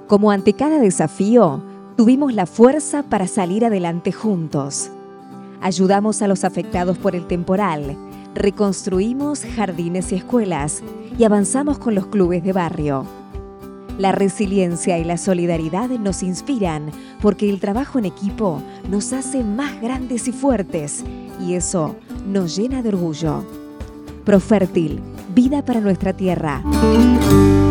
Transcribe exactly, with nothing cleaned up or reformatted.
Como ante cada desafío, tuvimos la fuerza para salir adelante juntos. Ayudamos a los afectados por el temporal, reconstruimos jardines y escuelas y avanzamos con los clubes de barrio. La resiliencia y la solidaridad nos inspiran porque el trabajo en equipo nos hace más grandes y fuertes y eso nos llena de orgullo. Profértil, vida para nuestra tierra.